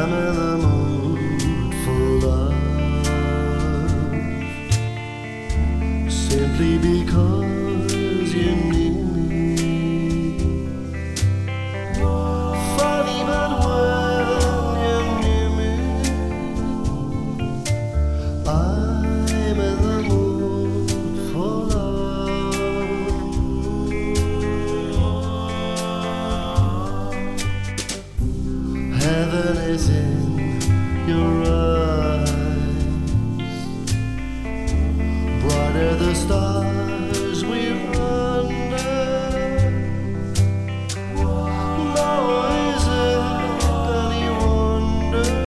I'm in the mood for love, simply because you're near me. Funny, but when you're near me, I'm in the mood for love. Heaven is in your eyes, brighter the stars.